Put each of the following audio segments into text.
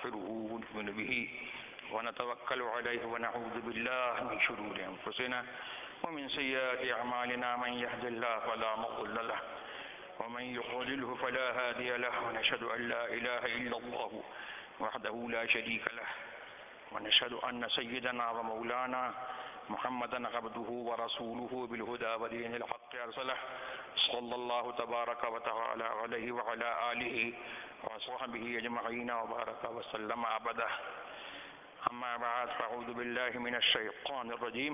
ونستغفره ونؤمن به ونتوكل عليه ونعوذ بالله من شرور أنفسنا ومن سيئات أعمالنا من يهد الله فلا مضل له ومن يضلله فلا هادي له ونشهد أن لا إله إلا الله وحده لا شريك له ونشهد أن سيدنا ومولانا محمدا عبده ورسوله بالهدى ودين الحق أرسله صلى الله تبارك وتعالى عليه وعلى آله وصحبه أجمعين وبارك وسلم أبدا أما بعد فأعوذ بالله من الشيطان الرجيم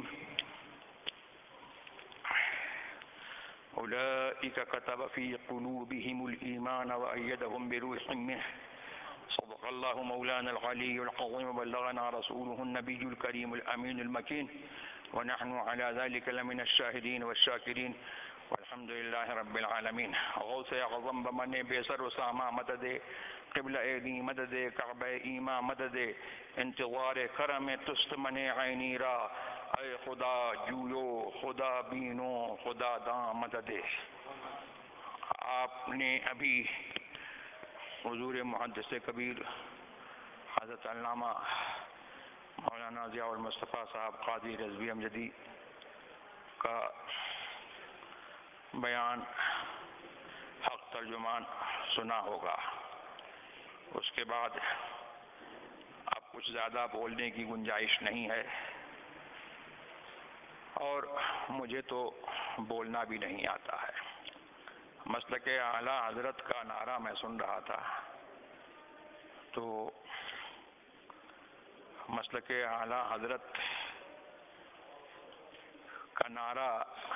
أولئك كتب في قلوبهم الإيمان وأيدهم بروح منه صدق الله مولانا العلي العظيم وبلغنا رسوله النبي الكريم الأمين المكين ونحن على ذلك لمن الشاهدين والشاكرين والحمد لله رب العالمین. غوث اعظم بمن بیسر و ساما مدد قبل ایدی مدد کعبہ ایما مدد انتظار کرم تست من عینی را اے خدا جویو خدا بینو خدا داں مدد. آپ نے ابھی حضور محدث کبیر حضرت علامہ مولانا ضیاء المصطفیٰ صاحب قاضی رضوی امجدی کا بیان حق ترجمان سنا ہوگا. اس کے بعد اب کچھ زیادہ بولنے کی گنجائش نہیں ہے اور مجھے تو بولنا بھی نہیں آتا ہے. مسلک اعلیٰ حضرت کا نعرہ میں سن رہا تھا تو مسلک اعلیٰ حضرت کا نعرہ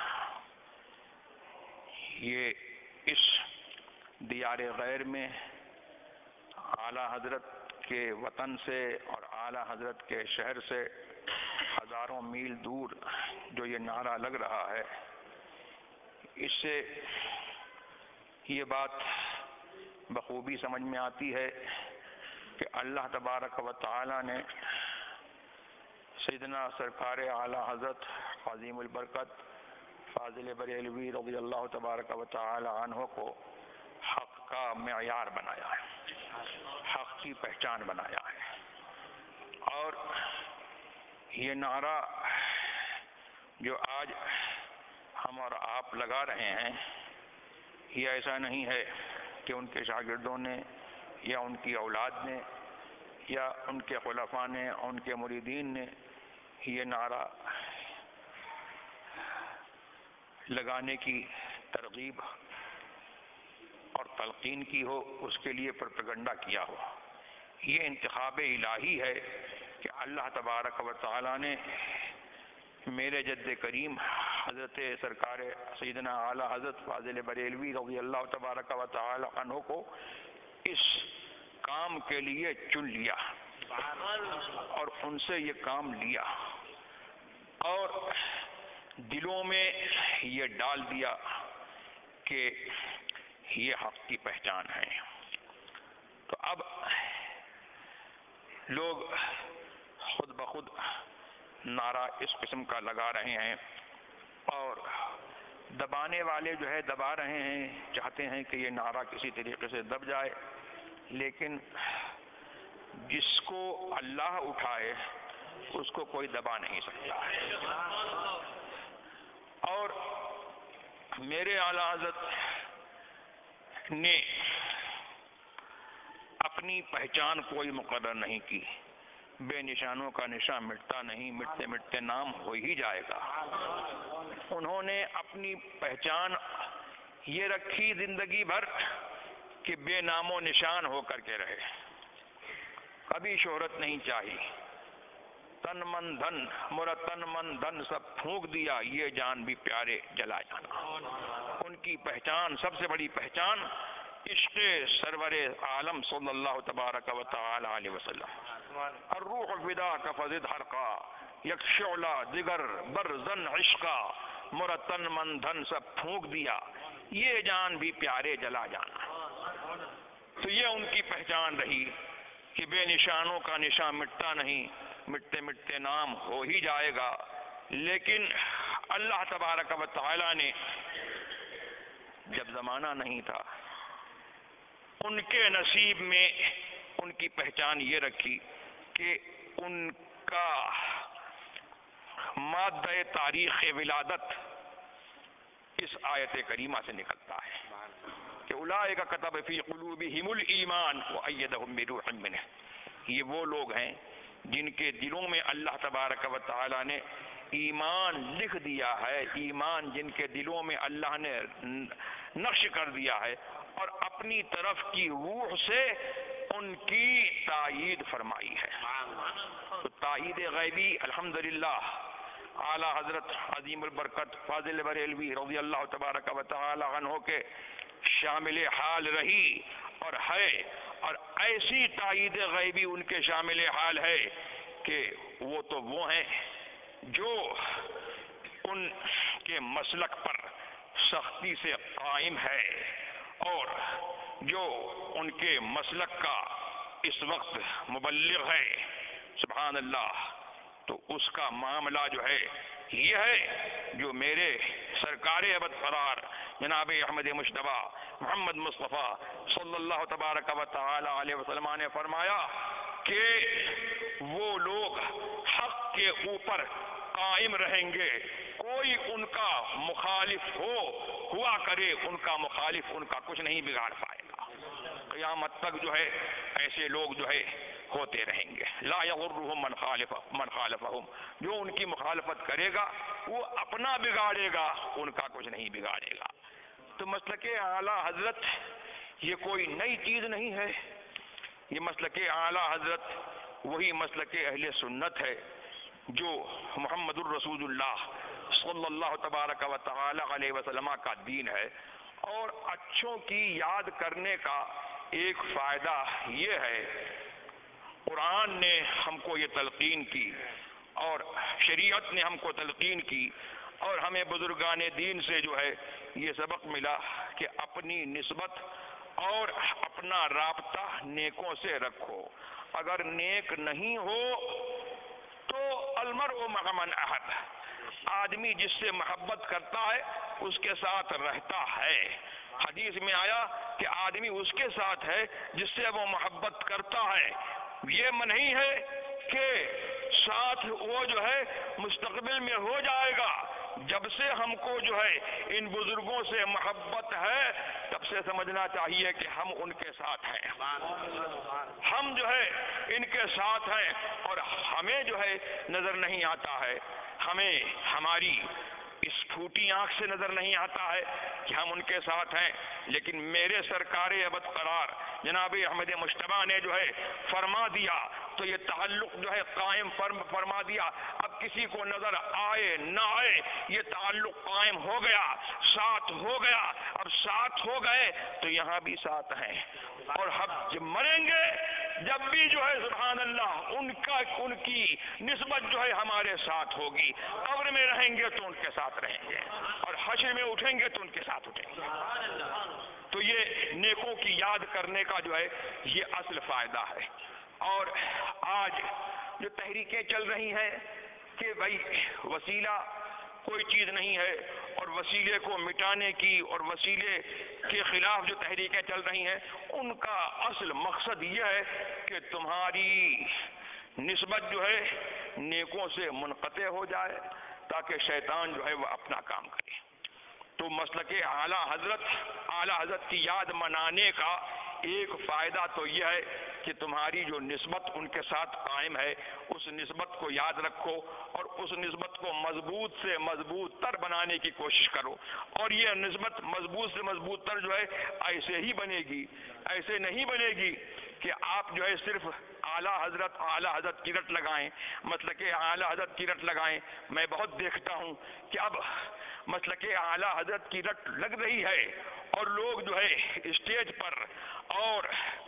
یہ اس دیار غیر میں اعلیٰ حضرت کے وطن سے اور اعلیٰ حضرت کے شہر سے ہزاروں میل دور جو یہ نعرہ لگ رہا ہے، اس سے یہ بات بخوبی سمجھ میں آتی ہے کہ اللہ تبارک و تعالی نے سیدنا سرکار اعلیٰ حضرت عظیم البرکت فاضل بریلوی رضی اللہ تبارک و تعالی عنہ کو حق کا معیار بنایا ہے، حق کی پہچان بنایا ہے. اور یہ نعرہ جو آج ہم اور آپ لگا رہے ہیں، یہ ایسا نہیں ہے کہ ان کے شاگردوں نے یا ان کی اولاد نے یا ان کے خلفاء نے اور ان کے مریدین نے یہ نعرہ لگانے کی ترغیب اور تلقین کی ہو، اس کے لیے پروپیگنڈا کیا ہو. یہ انتخاب الہی ہے کہ اللہ تبارک و تعالی نے میرے جد کریم حضرت سرکار سیدنا اعلیٰ حضرت فاضل بریلوی رضی اللہ تبارک و تعالی عنہ کو اس کام کے لیے چن لیا اور ان سے یہ کام لیا اور دلوں میں یہ ڈال دیا کہ یہ حق کی پہچان ہے. تو اب لوگ خود بخود نعرہ اس قسم کا لگا رہے ہیں اور دبانے والے جو ہے دبا رہے ہیں، چاہتے ہیں کہ یہ نعرہ کسی طریقے سے دب جائے، لیکن جس کو اللہ اٹھائے اس کو کوئی دبا نہیں سکتا. اور میرے اعلیٰ حضرت نے اپنی پہچان کوئی مقرر نہیں کی. بے نشانوں کا نشان مٹتا نہیں، مٹتے مٹتے نام ہو ہی جائے گا. انہوں نے اپنی پہچان یہ رکھی زندگی بھر کہ بے نام و نشان ہو کر کے رہے، کبھی شہرت نہیں چاہی. تن من دھن مرا تن من دھن سب پھونک دیا، یہ جان بھی پیارے جلا جانا. ان کی پہچان، سب سے بڑی پہچان عشق سرور عالم صلی اللہ تبارک و تعالی علیہ وسلم. الروح فدا کا فضد حرقا یک شعلہ دیگر برزن عشقا مرتن من دھن سب پھونک دیا، یہ جان بھی پیارے جلا جانا. تو یہ ان کی پہچان رہی کہ بے نشانوں کا نشان مٹتا نہیں، مٹتے مٹتے نام ہو ہی جائے گا. لیکن اللہ تبارک و تعالی نے جب زمانہ نہیں تھا، ان کے نصیب میں ان کی پہچان یہ رکھی کہ ان کا مادہ تاریخ ولادت اس آیت کریمہ سے نکلتا ہے کہ اولئک کتب فی قلوبہم الایمان وأیدہم بروح منہ. یہ وہ لوگ ہیں جن کے دلوں میں اللہ تبارک و تعالی نے ایمان لکھ دیا ہے، ایمان جن کے دلوں میں اللہ نے نقش کر دیا ہے، اور اپنی طرف کی روح سے ان کی تائید فرمائی ہے. تو تائید غیبی الحمدللہ اعلی حضرت عظیم البرکت فاضل بریلوی رضی اللہ تبارک و تعالی عنہ کے شامل حال رہی اور ہے، اور ایسی تائید غیبی ان کے شامل حال ہے کہ وہ تو وہ ہیں جو ان کے مسلک پر سختی سے قائم ہے، اور جو ان کے مسلک کا اس وقت مبلغ ہے. سبحان اللہ. تو اس کا معاملہ جو ہے یہ ہے جو میرے سرکار ابد قرار جناب احمد مجتبیٰ محمد مصطفیٰ صلی اللہ تبارک و تعالی علیہ وسلم نے فرمایا کہ وہ لوگ حق کے اوپر قائم رہیں گے، کوئی ان کا مخالف ہوا کرے، ان کا مخالف ان کا کچھ نہیں بگاڑ پائے گا. قیامت تک جو ہے ایسے لوگ جو ہے ہوتے رہیں گے. لا یغرہم من خالفہم. جو ان کی مخالفت کرے گا وہ اپنا بگاڑے گا، ان کا کچھ نہیں بگاڑے گا. تو مسلک اعلیٰ حضرت یہ کوئی نئی چیز نہیں ہے. یہ مسلک اعلیٰ حضرت وہی مسلک اہل سنت ہے جو محمد الرسول اللہ صلی اللہ تبارک و تعالی علیہ وسلم کا دین ہے. اور اچھوں کی یاد کرنے کا ایک فائدہ یہ ہے، قرآن نے ہم کو یہ تلقین کی اور شریعت نے ہم کو تلقین کی، اور ہمیں بزرگان دین سے جو ہے یہ سبق ملا کہ اپنی نسبت اور اپنا رابطہ نیکوں سے رکھو. اگر نیک نہیں ہو تو المرء مع من احب. آدمی جس سے محبت کرتا ہے اس کے ساتھ رہتا ہے. حدیث میں آیا کہ آدمی اس کے ساتھ ہے جس سے وہ محبت کرتا ہے. یہ نہیں ہے کہ ساتھ وہ جو ہے مستقبل میں ہو جائے گا. جب سے ہم کو جو ہے ان بزرگوں سے محبت ہے تب سے سمجھنا چاہیے کہ ہم ان کے ساتھ ہیں، ہم جو ہے ان کے ساتھ ہیں، اور ہمیں جو ہے نظر نہیں آتا ہے، ہمیں ہماری اس پھوٹی آنکھ سے نظر نہیں آتا ہے کہ ہم ان کے ساتھ ہیں. لیکن میرے سرکار ابد قرار جناب احمد مجتبیٰ نے جو ہے فرما دیا تو یہ تعلق جو ہے قائم فرما دیا. اب کسی کو نظر آئے نہ آئے یہ تعلق قائم ہو گیا، ساتھ ہو گیا. اب ساتھ ہو گئے تو یہاں بھی ساتھ ہیں، اور ہم جب مریں گے جب بھی جو ہے سبحان اللہ ان کی نسبت جو ہے ہمارے ساتھ ہوگی. قبر میں رہیں گے تو ان کے ساتھ رہیں گے، اور حشر میں اٹھیں گے تو ان کے ساتھ اٹھیں گے. تو یہ نیکوں کی یاد کرنے کا جو ہے یہ اصل فائدہ ہے. اور آج جو تحریکیں چل رہی ہیں کہ بھائی وسیلہ کوئی چیز نہیں ہے، اور وسیلے کو مٹانے کی اور وسیلے کے خلاف جو تحریکیں چل رہی ہیں ان کا اصل مقصد یہ ہے کہ تمہاری نسبت جو ہے نیکوں سے منقطع ہو جائے تاکہ شیطان جو ہے وہ اپنا کام کرے. تو مسلک اعلیٰ حضرت کی یاد منانے کا ایک فائدہ تو یہ ہے کہ تمہاری جو نسبت ان کے ساتھ قائم ہے اس نسبت کو یاد رکھو، اور اس نسبت کو مضبوط سے مضبوط تر بنانے کی کوشش کرو. اور یہ نسبت مضبوط سے مضبوط تر جو ہے ایسے ہی بنے گی، ایسے نہیں بنے گی کہ آپ جو ہے صرف اعلیٰ حضرت کی رٹ لگائیں، مسلک اعلیٰ حضرت کی رٹ لگائیں. میں بہت دیکھتا ہوں کہ اب مسلک اعلیٰ حضرت کی رٹ لگ رہی ہے، اور لوگ جو ہے اسٹیج پر اور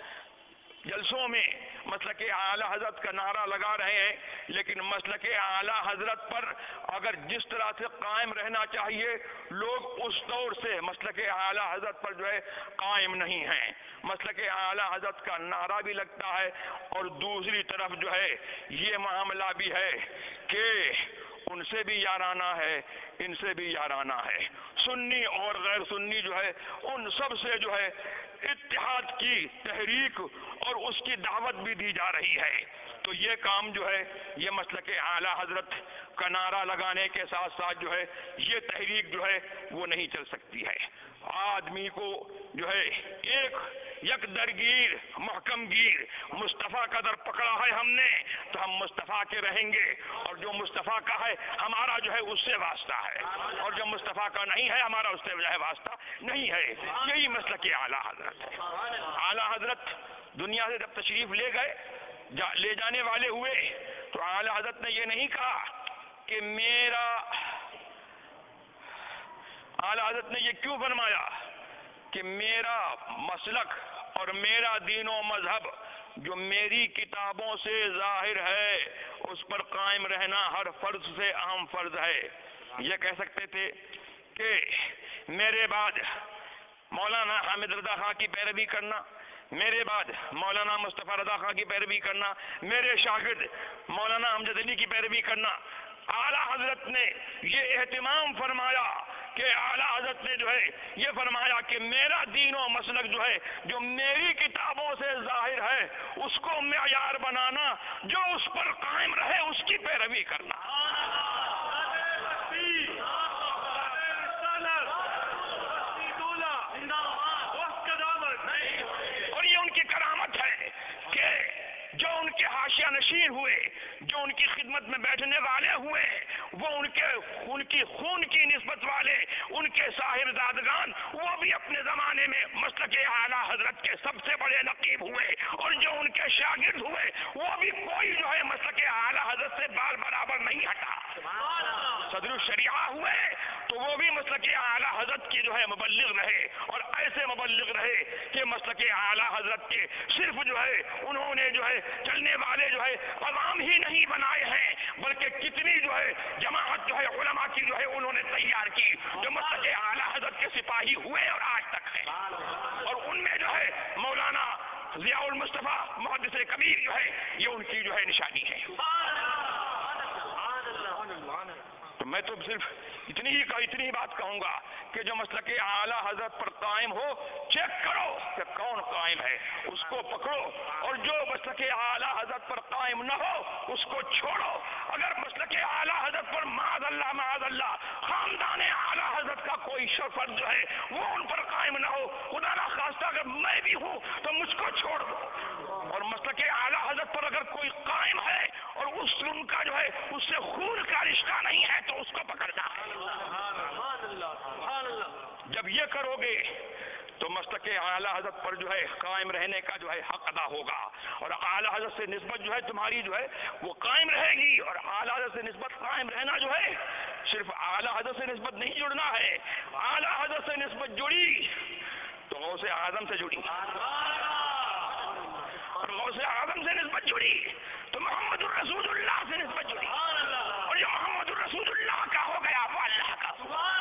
جلسوں میں مسلک اعلیٰ حضرت کا نعرہ لگا رہے ہیں، لیکن مسلک اعلیٰ حضرت پر اگر جس طرح سے قائم رہنا چاہیے لوگ اس طور سے مسلک اعلیٰ حضرت پر جو ہے قائم نہیں ہیں. مسلک اعلیٰ حضرت کا نعرہ بھی لگتا ہے، اور دوسری طرف جو ہے یہ معاملہ بھی ہے کہ ان سے بھی یارانہ ہے، ان سے بھی یارانہ ہے. سنی اور غیر سنی جو ہے ان سب سے جو ہے اتحاد کی تحریک اور اس کی دعوت بھی دی جا رہی ہے، تو یہ کام جو ہے یہ مسلک اعلیٰ حضرت کا نعرہ لگانے کے ساتھ ساتھ جو ہے یہ تحریک جو ہے وہ نہیں چل سکتی ہے۔ آدمی کو جو ہے ایک یک درگیر محکم گیر مصطفیٰ کا در پکڑا ہے ہم نے، تو ہم مصطفیٰ کے رہیں گے، اور جو مصطفیٰ کا ہے ہمارا جو ہے اس سے واسطہ ہے، اور جو مصطفیٰ کا نہیں ہے ہمارا اس سے جو ہے واسطہ نہیں ہے۔ یہی مسلک اعلیٰ حضرت ہے۔ اعلیٰ حضرت دنیا سے جب تشریف لے گئے، لے جانے والے ہوئے، تو اعلیٰ حضرت نے یہ نہیں کہا کہ میرا، اعلیٰ حضرت نے یہ کیوں فرمایا کہ میرا مسلک اور میرا دین و مذہب جو میری کتابوں سے ظاہر ہے اس پر قائم رہنا ہر فرض سے اہم فرض ہے۔ یہ کہہ سکتے تھے کہ میرے بعد مولانا حامد رضا خان کی پیروی کرنا، میرے بعد مولانا مصطفیٰ رضا خان کی پیروی کرنا، میرے شاگرد مولانا امجد علی کی پیروی کرنا۔ اعلیٰ حضرت نے یہ اہتمام فرمایا کہ اعلیٰ حضرت نے جو ہے یہ فرمایا کہ میرا دین و مسلک جو ہے جو میری کتابوں سے ظاہر ہے اس کو معیار بنانا، جو اس پر قائم رہے اس کی پیروی کرنا۔ اور یہ ان کی کرامت ہے کہ جو ان کے حاشیہ نشین ہوئے، جو ان کی خدمت میں بیٹھنے والے ہوئے، وہ ان کی خون کی نسبت والے، ان کے صاحب زادگان، وہ بھی اپنے زمانے میں مسلک اعلیٰ حضرت کے سب سے بڑے نقیب ہوئے، اور جو ان کے شاگرد ہوئے وہ بھی کوئی جو ہے مسلک اعلیٰ حضرت سے بال برابر نہیں ہٹا۔ صدر الشریعہ ہوئے تو وہ بھی مسلک اعلیٰ حضرت کی جو ہے مبلغ رہے، اور ایسے مبلغ رہے کہ مسلک اعلیٰ حضرت کے صرف جو ہے انہوں نے جو ہے چلنے والے جو ہے عوام ہی نہیں بنائے ہیں، بلکہ کتنی جو ہے جماعت جو ہے علماء کی جو ہے انہوں نے تیار کی، جو مسلک اعلیٰ حضرت کے سپاہی ہوئے اور آج تک ہیں، اور ان میں جو ہے مولانا ضیاء المصطفیٰ محدث کبیر جو ہے یہ ان کی جو ہے نشانی ہے۔ تو میں تو صرف اتنی ہی بات کہوں گا کہ جو مسلک اعلیٰ حضرت پر قائم ہو چیک کرو کہ کون قائم ہے، اس کو پکڑو، اور جو مسلک اعلیٰ حضرت پر قائم نہ ہو اس کو چھوڑو۔ اگر مسلک اعلیٰ حضرت پر معاذ اللہ خاندان اعلیٰ حضرت کا کوئی فرد جو ہے وہ ان پر قائم نہ ہو، خدا نہ خواستہ اگر میں بھی ہوں تو مجھ کو چھوڑ دو، اور مسلک اعلیٰ حضرت پر اگر کوئی قائم ہے اور ان کا جو ہے اس سے خون کا رشتہ نہیں ہے تو اس کو پکڑنا ہے۔ جب یہ کرو گے تو مسلک اعلیٰ حضرت پر جو ہے قائم رہنے کا جو ہے حق ادا ہوگا، اور اعلیٰ حضرت سے نسبت جو ہے تمہاری جو ہے وہ قائم رہے گی۔ اور اعلیٰ حضرت سے نسبت قائم رہنا جو ہے صرف اعلیٰ حضرت سے نسبت نہیں جڑنا ہے، اعلیٰ حضرت سے نسبت جڑی تو غوث اعظم سے جڑی، اور غوث اعظم سے نسبت جڑی تو محمد الرسول اللہ سے نسبت جڑی، اور جو محمد الرسول اللہ کا ہو گیا وہ اللہ کا۔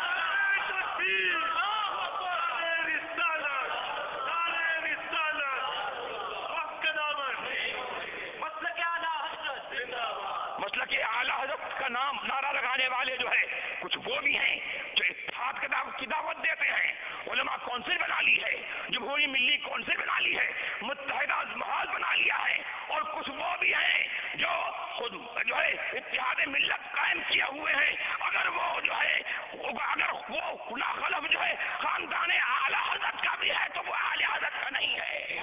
مسلک اعلیٰ حضرت کا نام نعرہ لگانے والے جو ہے کچھ وہ بھی ہیں جو اتحاد کی دعوت دیتے ہیں، علماء کونسل بنا لی ہے، جمہوری ملی کونسل بنا لی ہے، متحدہ محاذ بنا لیا ہے، اور کچھ وہ بھی ہیں جو خود جو ہے اتحاد ملت قائم کیے ہوئے ہیں۔ اگر وہ جو ہے اگر وہ خلف جو ہے خاندان اعلیٰ حضرت کا بھی ہے تو وہ اعلیٰ حضرت کا نہیں ہے۔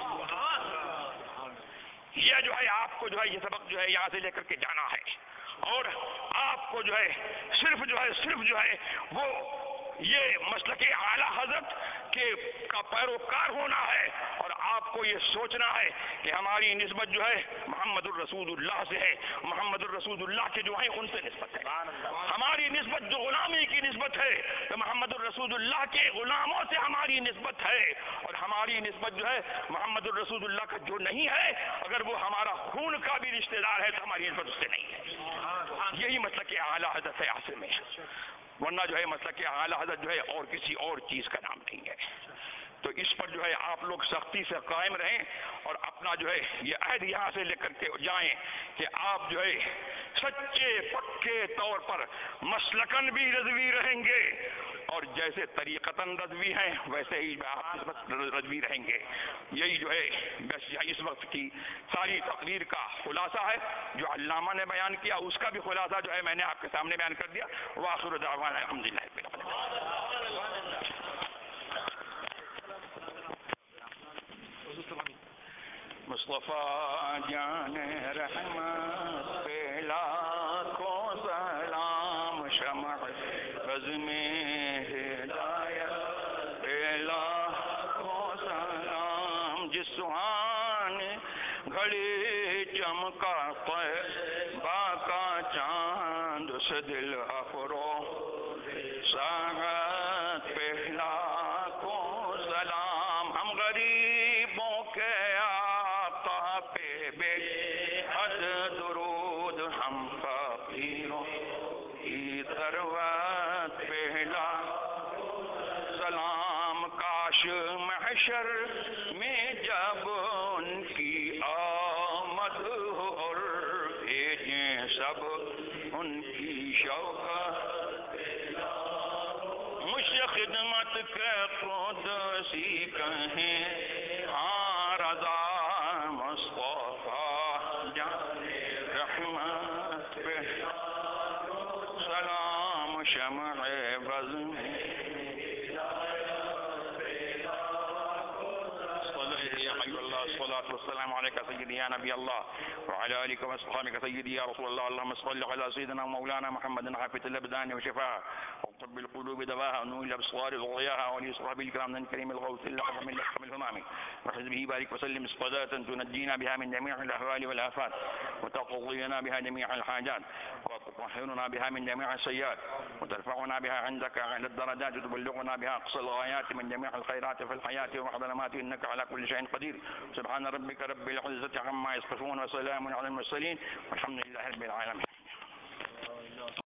یہ جو ہے آپ کو جو ہے یہ سبق جو ہے یہاں سے لے کر کے جانا ہے، اور آپ کو جو ہے صرف جو ہے وہ یہ مسلک اعلیٰ حضرت کا پیروکار ہونا ہے، اور آپ کو یہ سوچنا ہے کہ ہماری نسبت جو ہے محمد الرسول اللہ سے ہے، محمد الرسول اللہ کے جو ہیں ان سے نسبت ہے۔ ہماری نسبت جو غلامی کی نسبت ہے تو محمد الرسول اللہ کے غلاموں سے ہماری نسبت ہے، اور ہماری نسبت جو ہے محمد الرسول اللہ کا جو نہیں ہے اگر وہ ہمارا خون کا بھی رشتہ دار ہے تو ہماری نسبت اس سے نہیں ہے۔ یہی مسلک اعلیٰ حضرت ہے اصل میں، ورنہ جو ہے مسلک اعلیٰ حضرت جو ہے اور کسی اور چیز کا نام نہیں ہے۔ تو اس پر جو ہے آپ لوگ سختی سے قائم رہیں اور اپنا جو ہے یہ عہد یہاں سے لے کر کے جائیں کہ آپ جو ہے سچے پکے طور پر مسلکن بھی رضوی رہیں گے اور جیسے طریقتاً رضوی ہیں ویسے ہی آپ رضوی رہیں گے. یہی جو ہے بس اس وقت کی ساری تقریر کا خلاصہ ہے. جو علامہ نے بیان کیا اس کا بھی خلاصہ جو ہے میں نے آپ کے سامنے بیان کر دیا. وآخر دعوانا الحمدللہ رب العالمین. مصطفیٰ جان رحمت پہ لاکھوں سلام شمع بز میں ہدایت پہ لاکھوں سلام. جس سہانے گھڑی چمکا طیبہ کا چاند اس دل افرو ساعت پہ لاکھوں سلام. ہم غریبوں کے آقا پہ بے حد درود ہم فقیروں کی ثروت پہ لاکھوں سلام. کاش محشر میں جب ان کی آمد ہو اور بھیجیں سب ان کی شوقت مجھ خدمت کے قدسی کہیں ہاں رضا مصطفیٰ جان رحمت پہ سلام شمع بز میں الصلاة والسلام عليك سيدي يا نبي الله وعلى آلك وأصحابك سيدي يا رسول الله. اللهم صل على سيدنا ومولانا محمد عافية الأبدان وشفاها وطب القلوب دواها ونور الأبصار ضياها ولأصحاب الكرام من كريم الغوث الأعظم من لحم الهمام وحزبه بارك وسلم صلاة تنجينا بها من جميع الأهوال والآفات وتقضينا بها جميع الحاجات وتطهرنا بها من جميع السيئات وترفعنا بها عندك على الدرجات وتبلغنا بها أقصى الغايات من جميع الخيرات في الحياة وبعد الممات إنك على كل شيء قدير. سبحان ربك رب العزة عما يصفون وسلام على المرسلين والحمد لله رب العالمين.